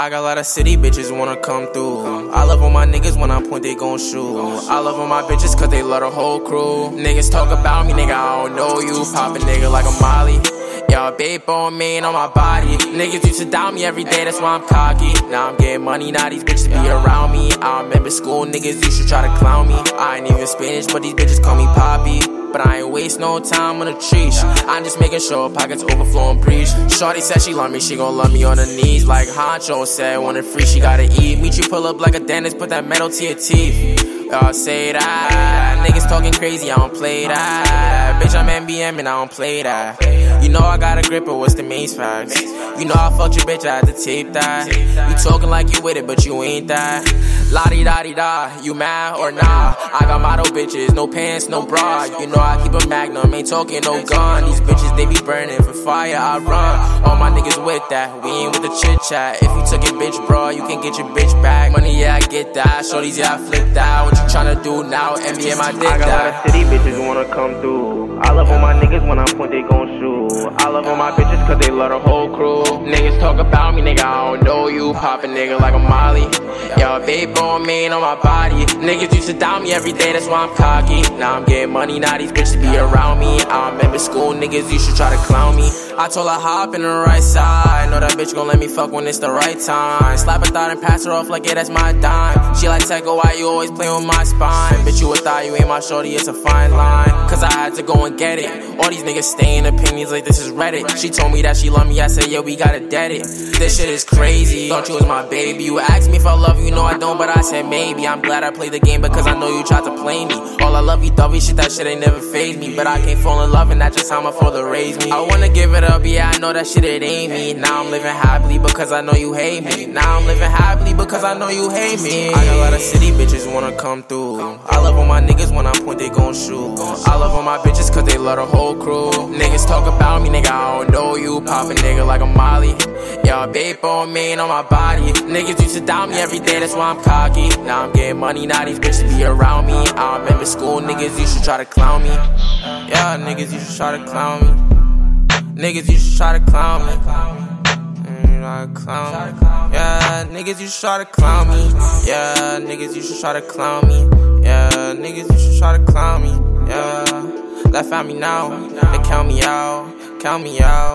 I got a lot of city bitches wanna come through. I love all my niggas when I point they gon' shoot. I love all my bitches cause they love the whole crew. Niggas talk about me, nigga, I don't know you. Pop a nigga like a Molly. Yeah, babe on me and on my body. Niggas used to doubt me every day, that's why I'm cocky. Now I'm getting money, now these bitches be around me. I remember school, niggas used to try to clown me. I ain't even Spanish, but these bitches call me Poppy. But I ain't waste no time on a treat. I'm just making sure pockets overflow and breach. Shorty said she love me, she gon' love me on her knees. Like Honcho said, when it free, she gotta eat. Meet you pull up like a dentist, put that metal to your teeth. Y'all say that. Niggas talking crazy, I don't play that. Bitch, I'm NBM and I don't play that. You know I got a grip, but what's the main facts? You know I fucked your bitch, I had to tape that. You talking like you with it, but you ain't that. La-di-da-di-da, you mad or nah? I got model bitches, no pants, no bra. You know I keep a magnum, ain't talking no gun. These bitches, they be burning for fire, I run. All my niggas with that, we ain't with the chit-chat. If you took it, bitch, bro, you can get your bitch back. Money, yeah, I get that. Shorties, yeah, I flip that. What you tryna do now? NBA, my dick I got a lot of city bitches wanna come through. I love all my niggas when I point they gon' shoot. I love all my bitches cause they love the whole crew. Niggas talk about me, nigga, I don't know you. Pop a nigga like a Molly. Yo, babe on me and on my body. Niggas used to doubt me every day, that's why I'm cocky. Now I'm getting money, now these bitches be around me. I remember school, niggas used to try to clown me. I told her hop in the right side. Know that bitch gon' let me fuck when it's the right time. Slap a thought and pass her off like, yeah, that's my dime. She like, Teco, why you always playing with my spine? Bitch, you a thought, you ain't my shorty, it's a fine line. Cause I had to go and get it. All these niggas stay in opinions like this is Reddit. She told me that she love me, I said, yeah, we gotta dead it. This shit is crazy, thought you was my baby. You asked me if I love you, no I don't, but I said maybe. I'm glad I played the game because I know you tried to play me. All I love you, dovey shit, that shit ain't never fazed me. But I can't fall in love and that's just how my father raised me. I wanna give it up, yeah, I know that shit, it ain't me. Now I'm living happily because I know you hate me. Now I'm living happily because I know you hate me. I got a lot of city bitches wanna come through. I love all my niggas when I point they gon' shoot. I love all my bitches cause they love the whole crew. Niggas talk about me, nigga, I don't know you. Pop a nigga like a Molly. Yo, babe on me and on my body. Niggas used to doubt me every day, that's why I'm cocky. Now I'm getting money, now these bitches be around me. I remember school, niggas used to try to clown me. Yeah, niggas used to try to clown me. Niggas used to try to clown me. Yeah, niggas used to try to clown me. Yeah, niggas used to try to clown me. Yeah, niggas used to try to clown me. Yeah, left at me now, they count me out, count me out.